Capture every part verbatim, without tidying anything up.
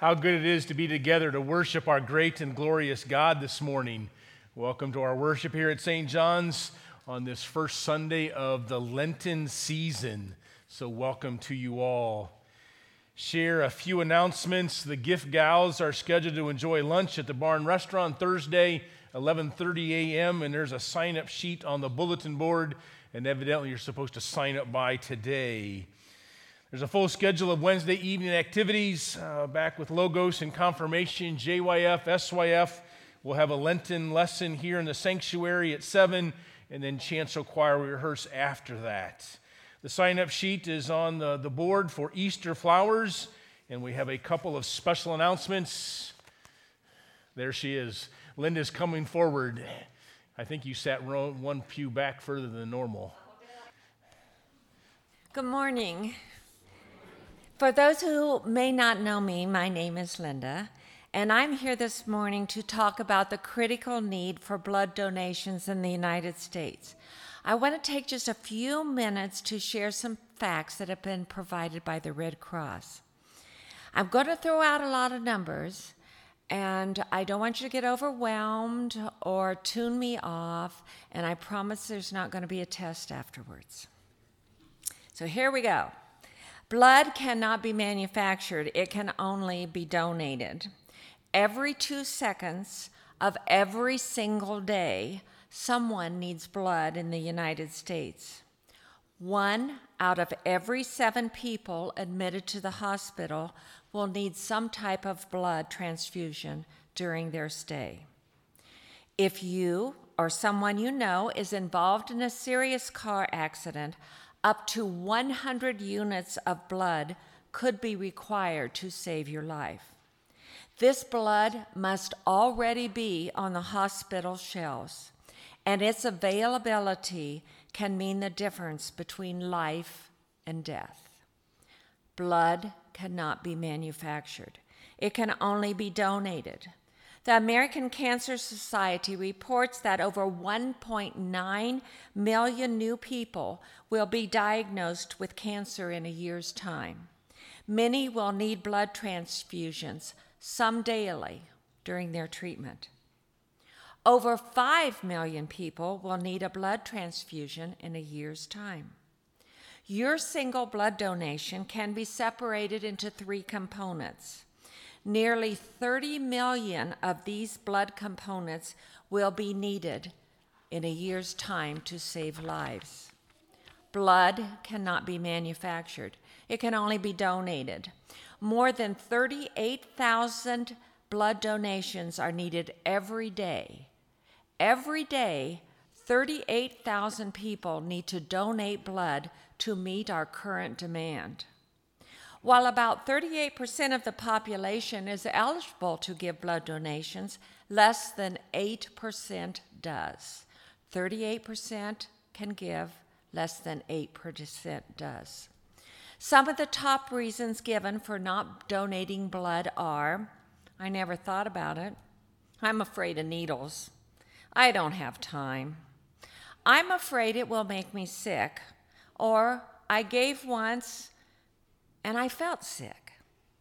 How good it is to be together to worship our great and glorious God this morning. Welcome to our worship here at Saint John's on this first Sunday of the Lenten season. So welcome to you all. Share a few announcements. The gift gals are scheduled to enjoy lunch at the Barn Restaurant Thursday, eleven thirty a.m., and there's a sign-up sheet on the bulletin board, and evidently you're supposed to sign up by today. There's a full schedule of Wednesday evening activities, uh, back with Logos and Confirmation, J Y F, S Y F. We'll have a Lenten lesson here in the sanctuary at seven, and then chancel choir will rehearse after that. The sign-up sheet is on the, the board for Easter flowers, and we have a couple of special announcements. There she is. Linda's coming forward. I think you sat one pew back further than normal. Good morning. For those who may not know me, my name is Linda, and I'm here this morning to talk about the critical need for blood donations in the United States. I want to take just a few minutes to share some facts that have been provided by the Red Cross. I'm going to throw out a lot of numbers, and I don't want you to get overwhelmed or tune me off, and I promise there's not going to be a test afterwards. So here we go. Blood cannot be manufactured. It can only be donated. Every two seconds of every single day, someone needs blood in the United States. One out of every seven people admitted to the hospital will need some type of blood transfusion during their stay. If you or someone you know is involved in a serious car accident, up to one hundred units of blood could be required to save your life. This blood must already be on the hospital shelves, and its availability can mean the difference between life and death. Blood cannot be manufactured. It can only be donated. The American Cancer Society reports that over one point nine million new people will be diagnosed with cancer in a year's time. Many will need blood transfusions, some daily, during their treatment. Over five million people will need a blood transfusion in a year's time. Your single blood donation can be separated into three components. Nearly thirty million of these blood components will be needed in a year's time to save lives. Blood cannot be manufactured. It can only be donated. More than thirty-eight thousand blood donations are needed every day. Every day, thirty-eight thousand people need to donate blood to meet our current demand. While about thirty-eight percent of the population is eligible to give blood donations, less than eight percent does. thirty-eight percent can give, less than eight percent does. Some of the top reasons given for not donating blood are, I never thought about it. I'm afraid of needles. I don't have time. I'm afraid it will make me sick. Or I gave once and I felt sick.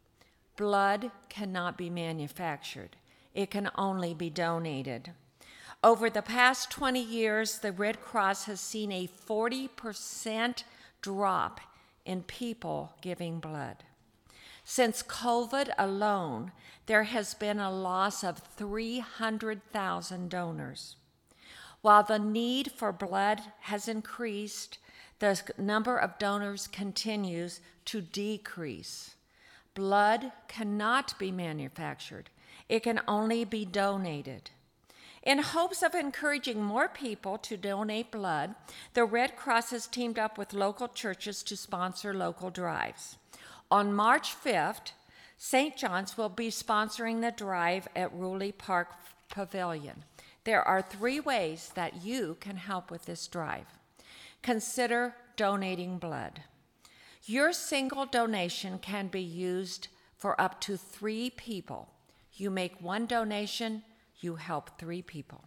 Blood cannot be manufactured. It can only be donated. Over the past twenty years, the Red Cross has seen a forty percent drop in people giving blood. Since COVID alone, there has been a loss of three hundred thousand donors. While the need for blood has increased, the number of donors continues to decrease. Blood cannot be manufactured. It can only be donated. In hopes of encouraging more people to donate blood, the Red Cross has teamed up with local churches to sponsor local drives. On March fifth, Saint John's will be sponsoring the drive at Ruley Park Pavilion. There are three ways that you can help with this drive. Consider donating blood. Your single donation can be used for up to three people. You make one donation, you help three people.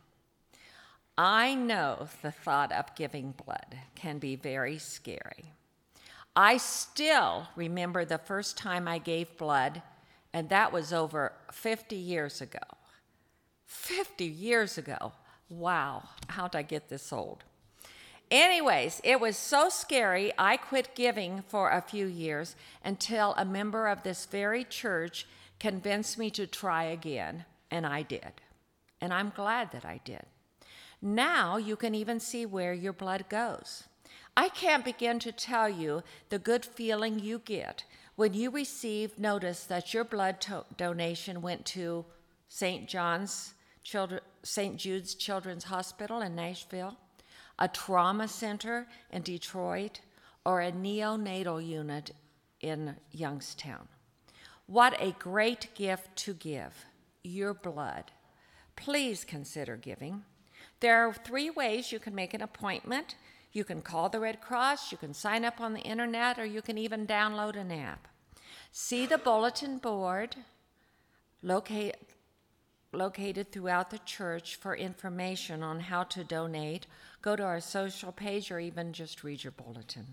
I know the thought of giving blood can be very scary. I still remember the first time I gave blood And that was over fifty years ago. fifty years ago. Wow, how'd I get this old? Anyways, it was so scary, I quit giving for a few years until a member of this very church convinced me to try again, and I did. And I'm glad that I did. Now you can even see where your blood goes. I can't begin to tell you the good feeling you get when you receive notice that your blood to- donation went to Saint John's Children, Saint Jude's Children's Hospital in Nashville, a trauma center in Detroit, or a neonatal unit in Youngstown. What a great gift to give, your blood. Please consider giving. There are three ways you can make an appointment. You can call the Red Cross, you can sign up on the internet, or you can even download an app. See the bulletin board locate, located throughout the church for information on how to donate. Go to our social page or even just read your bulletin.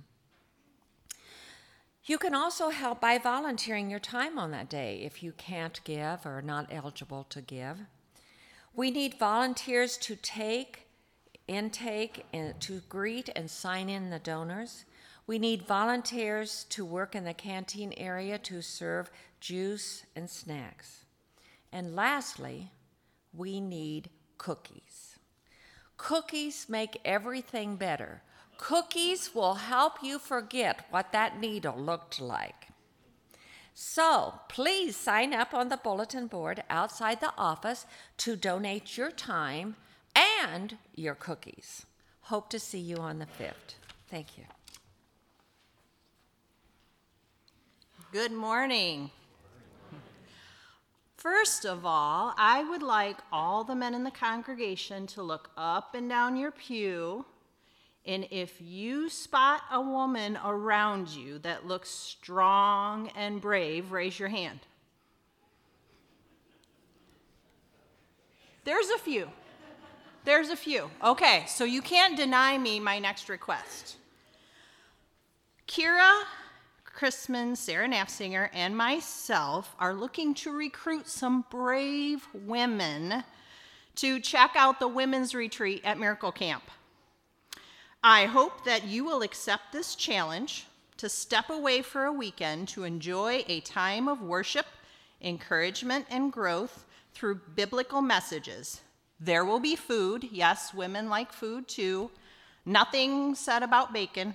You can also help by volunteering your time on that day if you can't give or are not eligible to give. We need volunteers to take, intake, and to greet and sign in the donors. We need volunteers to work in the canteen area to serve juice and snacks. And lastly, we need cookies. Cookies make everything better. Cookies will help you forget what that needle looked like. So please sign up on the bulletin board outside the office to donate your time and your cookies. Hope to see you on the fifth. Thank you. Good morning. First of all, I would like all the men in the congregation to look up and down your pew, and if you spot a woman around you that looks strong and brave, raise your hand. There's a few. There's a few. Okay, so you can't deny me my next request. Kira Chrisman, Sarah Knapsinger, and myself are looking to recruit some brave women to check out the women's retreat at Miracle Camp. I hope that you will accept this challenge to step away for a weekend to enjoy a time of worship, encouragement, and growth through biblical messages. There will be food. Yes, women like food too. Nothing said about bacon.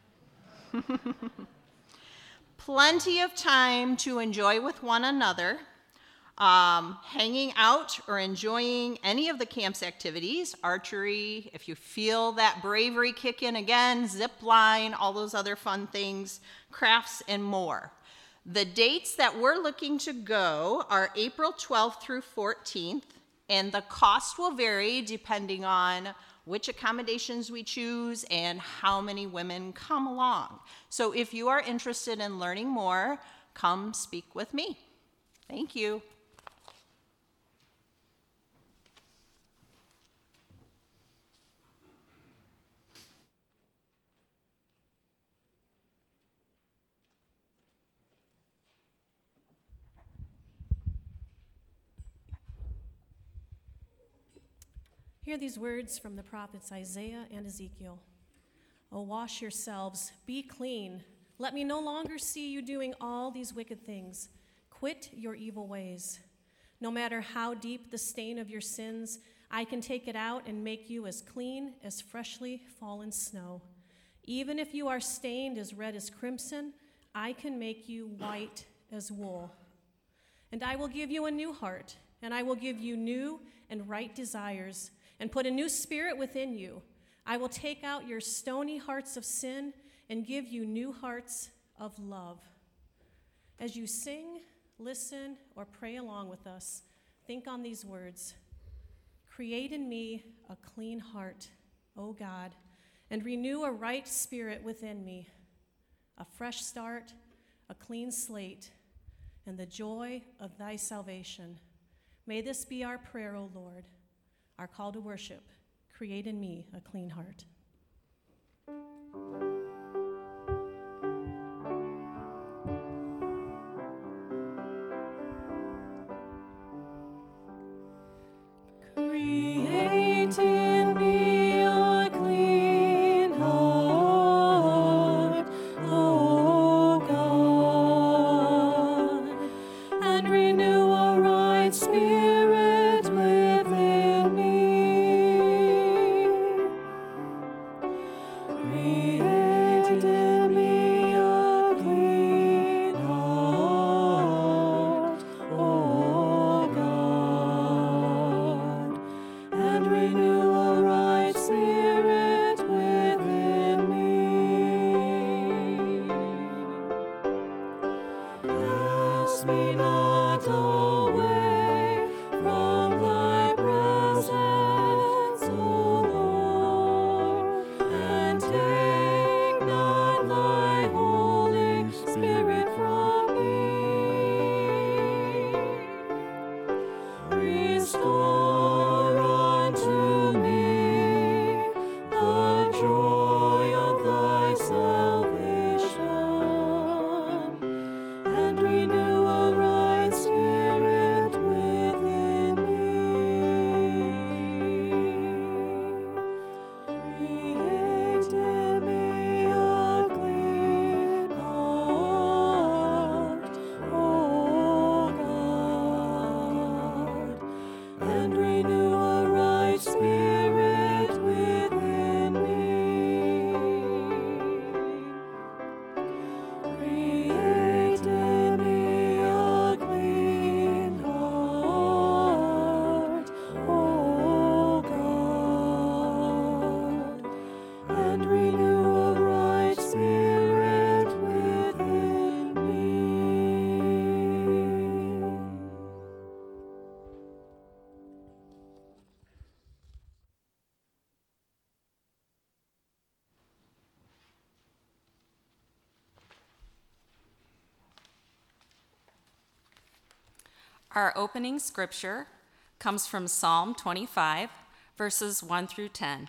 Plenty of time to enjoy with one another, um, hanging out or enjoying any of the camp's activities, archery, if you feel that bravery kick in again, zip line, all those other fun things, crafts, and more. The dates that we're looking to go are April twelfth through fourteenth, and the cost will vary depending on which accommodations we choose and how many women come along. So if you are interested in learning more, come speak with me. Thank you. Hear these words from the prophets Isaiah and Ezekiel. Oh, wash yourselves, be clean. Let me no longer see you doing all these wicked things. Quit your evil ways. No matter how deep the stain of your sins, I can take it out and make you as clean as freshly fallen snow. Even if you are stained as red as crimson, I can make you white as wool. And I will give you a new heart, and I will give you new and right desires, and put a new spirit within you. I will take out your stony hearts of sin and give you new hearts of love. As you sing, listen, or pray along with us, think on these words. Create in me a clean heart, O God, and renew a right spirit within me, a fresh start, a clean slate, and the joy of thy salvation. May this be our prayer, O Lord. Our call to worship, create in me a clean heart. Our opening scripture comes from Psalm twenty-five, verses one through ten.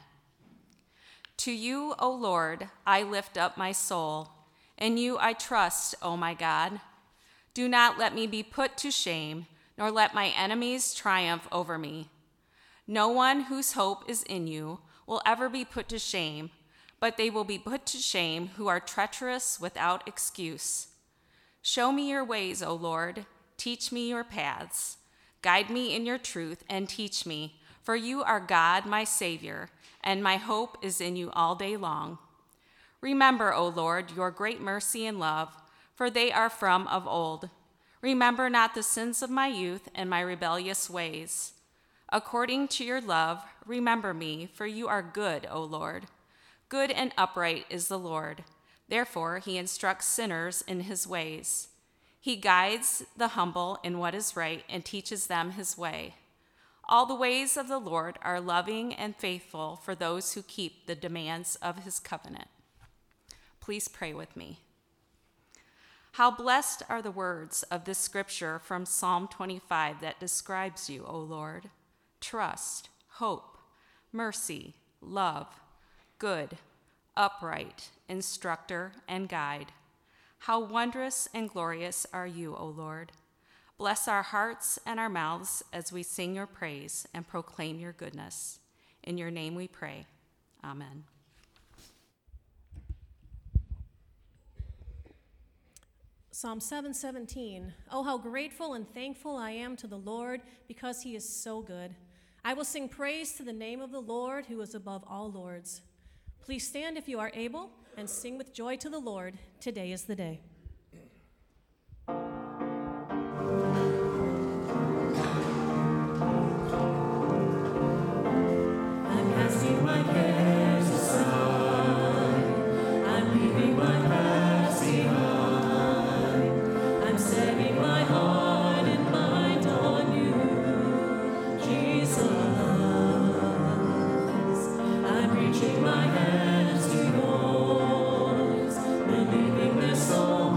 To you, O Lord, I lift up my soul. In you I trust, O my God. Do not let me be put to shame, nor let my enemies triumph over me. No one whose hope is in you will ever be put to shame, but they will be put to shame who are treacherous without excuse. Show me your ways, O Lord. Teach me your paths. Guide me in your truth and teach me, for you are God, my Savior, and my hope is in you all day long. Remember, O Lord, your great mercy and love, for they are from of old. Remember not the sins of my youth and my rebellious ways. According to your love, remember me, for you are good, O Lord. Good and upright is the Lord. Therefore, he instructs sinners in his ways. He guides the humble in what is right and teaches them his way. All the ways of the Lord are loving and faithful for those who keep the demands of his covenant. Please pray with me. How blessed are the words of this scripture from Psalm twenty-five that describes you, O Lord. Trust, hope, mercy, love, good, upright, instructor, and guide. How wondrous and glorious are you, O Lord. Bless our hearts and our mouths as we sing your praise and proclaim your goodness. In your name we pray. Amen. Psalm seven seventeen. Oh, how grateful and thankful I am to the Lord, because he is so good. I will sing praise to the name of the Lord, who is above all lords. Please stand if you are able and sing with joy to the Lord. Today is the day. I'm casting my cares aside. I'm leaving my past behind. I'm setting my heart and mind on you, Jesus. I'm reaching my hands to yours, believing this soul.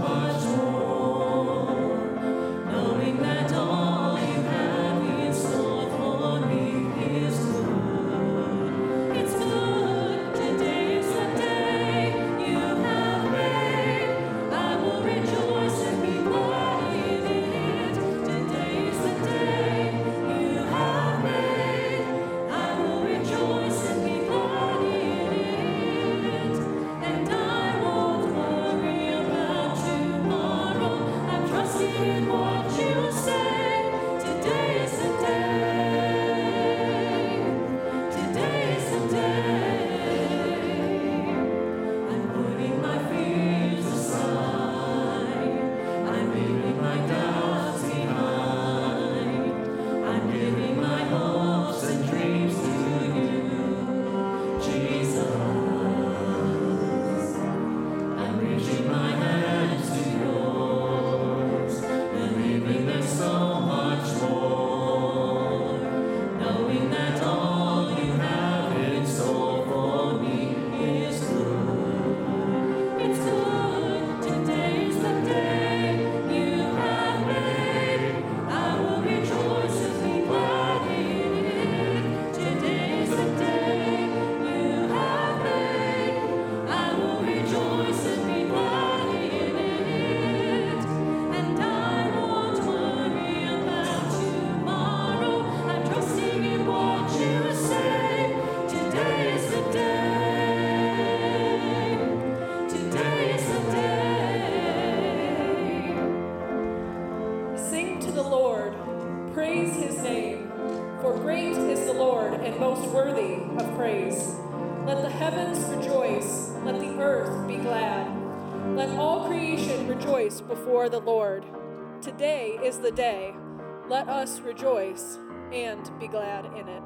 the Lord. Praise his name. For great is the Lord and most worthy of praise. Let the heavens rejoice. Let the earth be glad. Let all creation rejoice before the Lord. Today is the day. Let us rejoice and be glad in it.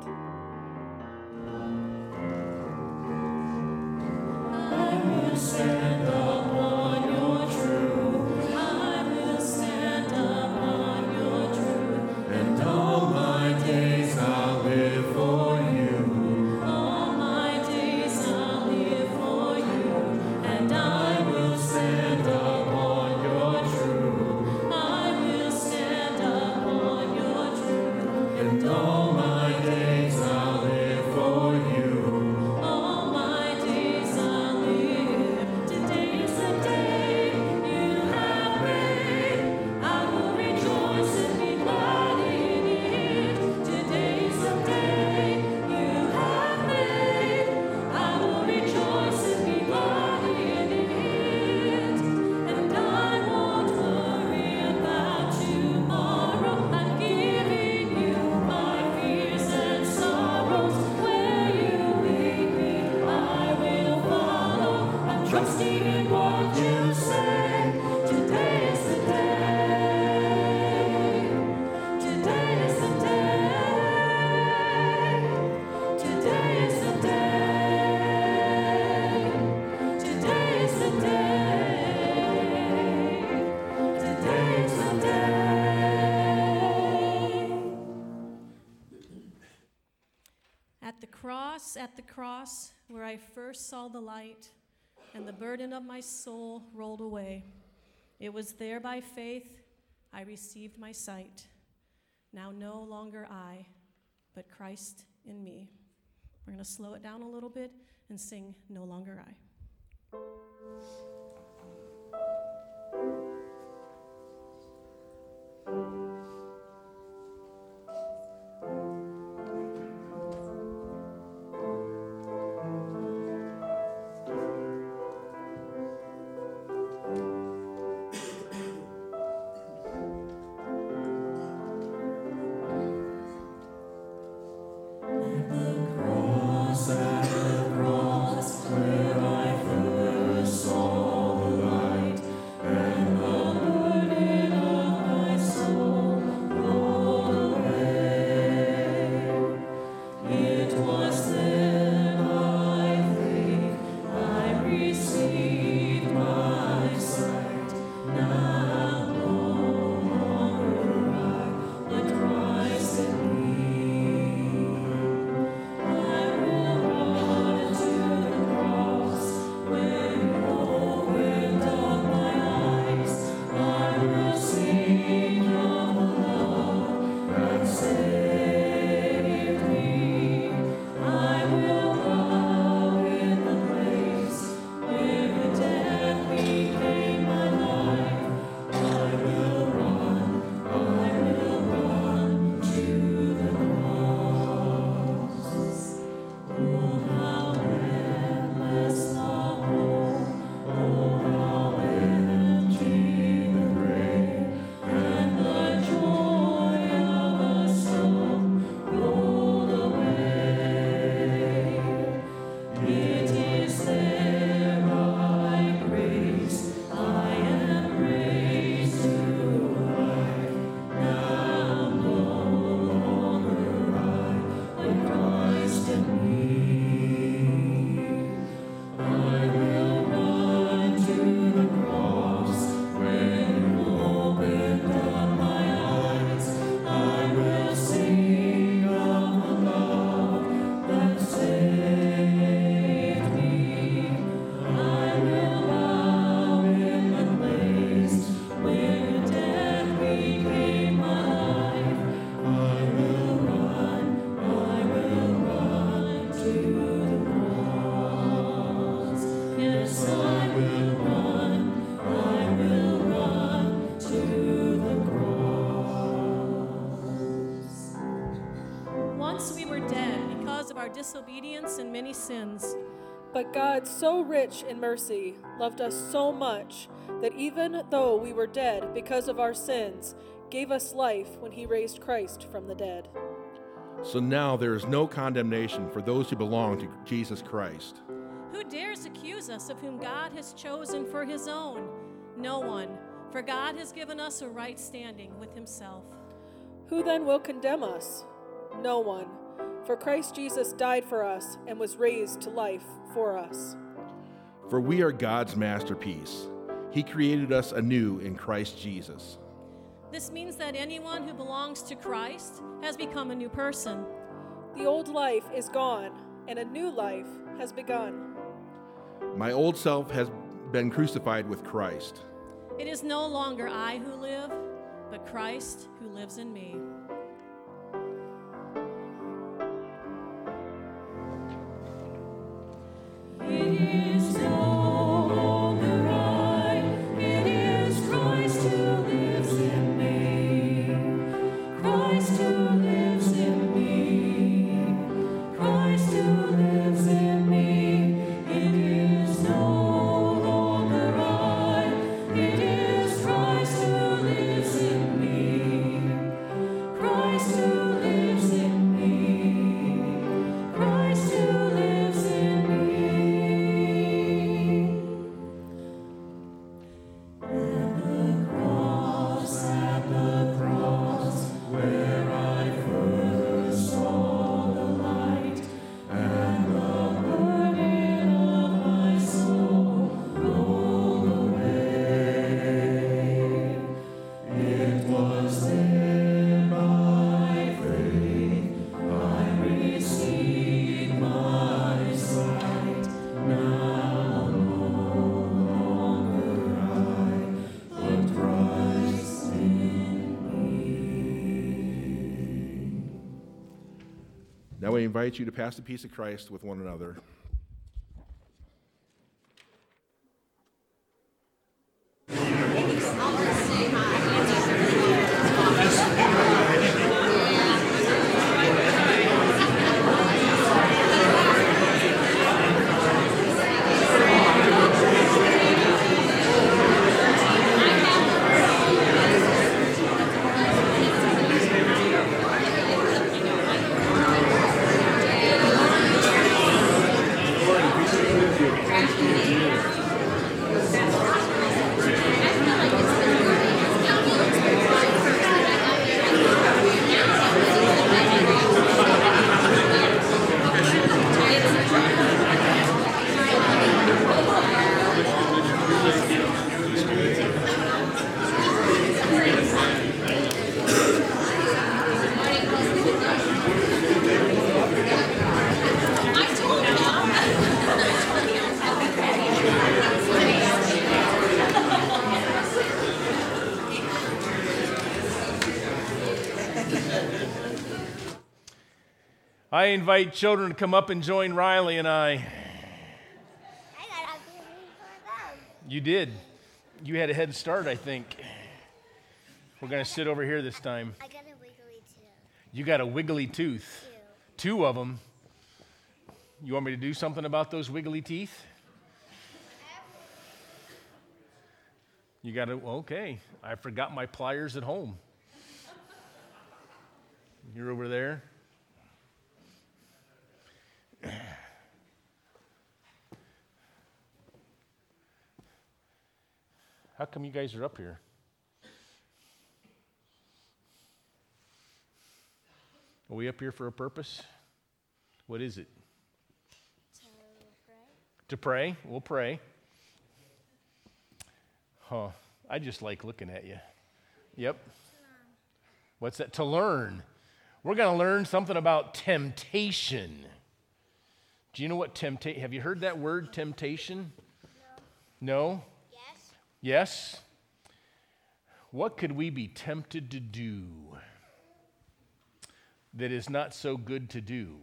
I will stand upon your truth. I will stand upon your truth. And all my days I'll live for you. All my days I'll live for you. And I will stand upon your truth. I will stand upon your truth. And all my days I'll live for you. All my days I'll live. Today is the day you have made. I will rejoice and be glad in it. Today is the day you have made. I will rejoice and be glad in it. And I won't worry about tomorrow. I'm giving you my fears and sorrows. Where you lead me, I will follow. I'm trusting in what you say. Today is the day. Today is the day. Today is the day. Today is the day. Today is the day. At the cross, at the cross, where I first saw the light, and the burden of my soul rolled away. It was there by faith I received my sight. Now no longer I, but Christ in me. We're going to slow it down a little bit and sing No Longer I. Cross, at the cross, where I first saw the light, and the burden of my soul rolled away. It was then by faith I received my sight. Now no longer I, but Christ in me. I will run to the cross where you opened up my eyes. I will sing of the love that saved me. I will bow in the place where death became my life. I will run, I will run to the cross. Oh, how endless the home, oh, how empty the grave, and the joy of a song rolled away. It is there by grace I am raised to life. Now no longer I, but Christ in me. I will run to the cross where you opened up my eyes. I will sing of the love that saved me. I will bow in the place where death became my life. I will run, I will run to the cross. Yes, I will run, I will run to the cross. Once we were dead because of our disobedience and many sins. But God, so rich in mercy, loved us so much that even though we were dead because of our sins, gave us life when he raised Christ from the dead. So now there is no condemnation for those who belong to Jesus Christ. Who dares accuse us of whom God has chosen for his own? No one, for God has given us a right standing with himself. Who then will condemn us? No one, for Christ Jesus died for us and was raised to life for us. For we are God's masterpiece. He created us anew in Christ Jesus. This means that anyone who belongs to Christ has become a new person. The old life is gone, and a new life has begun. My old self has been crucified with Christ. It is no longer I who live, but Christ who lives in me. It is no longer I, it is Christ who lives in me. Christ who lives in me. Christ who lives in me. It is no longer I, it is Christ who lives in me. Christ who lives in me. Christ who lives in me. Now we invite you to pass the peace of Christ with one another. I invite children to come up and join Riley and I. I got a feeling for them. You did. You had a head start, I think. We're going to sit over here this time. I got a wiggly too. You got a wiggly tooth. Two. Two of them. You want me to do something about those wiggly teeth? You got to, okay. I forgot my pliers at home. You're over there. How come you guys are up here? Are we up here for a purpose? What is it? To pray. To pray? We'll pray. Huh. I just like looking at you. Yep. What's that? To learn. We're going to learn something about temptation. Do you know what temptation? Have you heard that word, temptation? No. No? Yes. Yes? What could we be tempted to do that is not so good to do?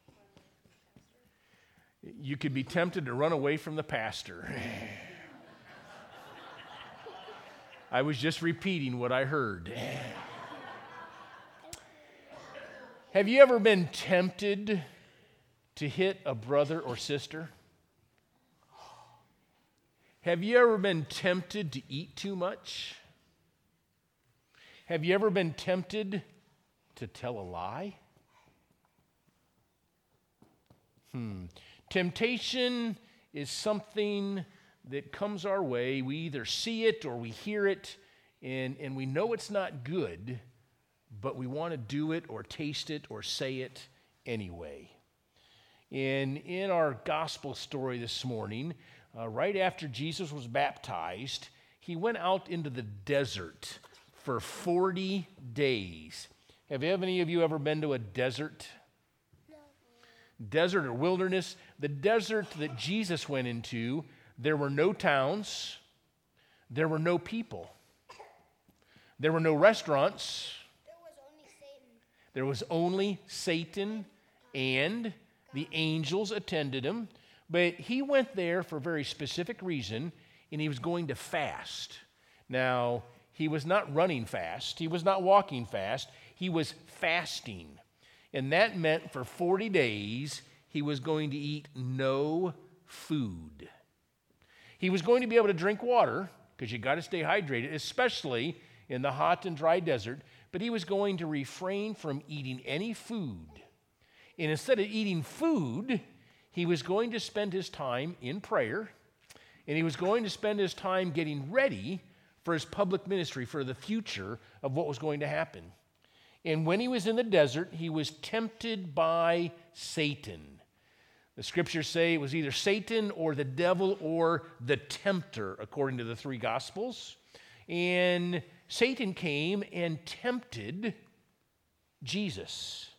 You could be tempted to run away from the pastor. I was just repeating what I heard. Have you ever been tempted to hit a brother or sister? Have you ever been tempted to eat too much? Have you ever been tempted to tell a lie? Hmm. Temptation is something that comes our way. We either see it or we hear it, and, and we know it's not good, but we want to do it or taste it or say it anyway. And in our gospel story this morning, uh, right after Jesus was baptized, he went out into the desert for forty days. Have any of you ever been to a desert? No. Desert or wilderness? The desert that Jesus went into, there were no towns, there were no people, there were no restaurants, There was only Satan. there was only Satan, and the angels attended him. But he went there for a very specific reason, and he was going to fast. Now, he was not running fast. He was not walking fast. He was fasting. And that meant for forty days, he was going to eat no food. He was going to be able to drink water, because you got to stay hydrated, especially in the hot and dry desert. But he was going to refrain from eating any food. And instead of eating food, he was going to spend his time in prayer, and he was going to spend his time getting ready for his public ministry, for the future of what was going to happen. And when he was in the desert, he was tempted by Satan. The scriptures say it was either Satan or the devil or the tempter, according to the three gospels. And Satan came and tempted Jesus.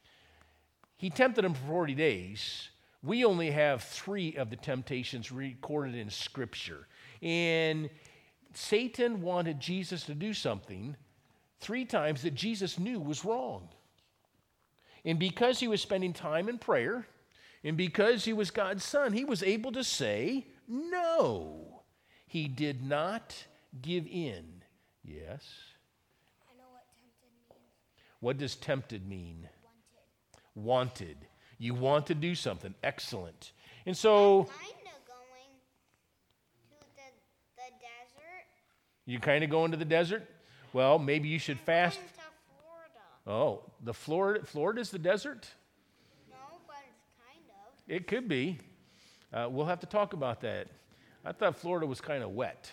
He tempted him for forty days. We only have three of the temptations recorded in Scripture. And Satan wanted Jesus to do something three times that Jesus knew was wrong. And because he was spending time in prayer, and because he was God's son, he was able to say no. He did not give in. Yes? I know what tempted means. What does tempted mean? Wanted. Wanted. You want to do something. Excellent. And so Kind of going to the, the desert. you kind of going to the desert? Well, maybe you should fast. Going to Florida. Oh, the Florida, Florida's the desert? No, but it's kind of. It could be. Uh, we'll have to talk about that. I thought Florida was kind of wet.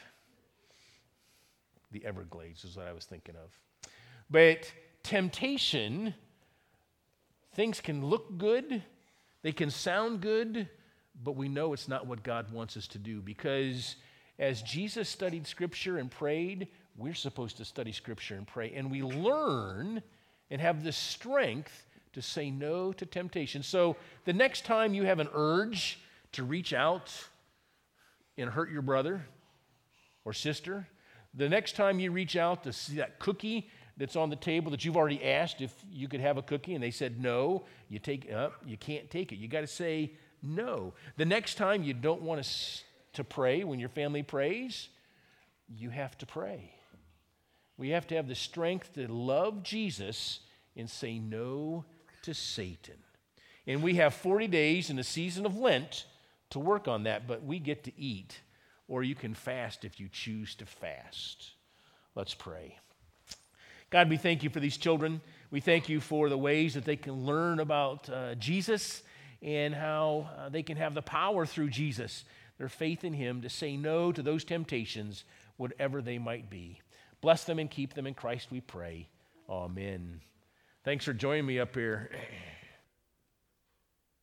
The Everglades is what I was thinking of. But temptation, things can look good, they can sound good, but we know it's not what God wants us to do, because as Jesus studied Scripture and prayed, we're supposed to study Scripture and pray, and we learn and have the strength to say no to temptation. So the next time you have an urge to reach out and hurt your brother or sister, the next time you reach out to see that cookie that's on the table that you've already asked if you could have a cookie and they said no, you take up, uh, you can't take it. You got to say no. The next time you don't want to, to pray when your family prays, you have to pray. We have to have the strength to love Jesus and say no to Satan. And we have forty days in the season of Lent to work on that, but we get to eat, or you can fast if you choose to fast. Let's pray. God, we thank you for these children. We thank you for the ways that they can learn about uh, Jesus and how uh, they can have the power through Jesus, their faith in him, to say no to those temptations, whatever they might be. Bless them and keep them in Christ, we pray. Amen. Thanks for joining me up here.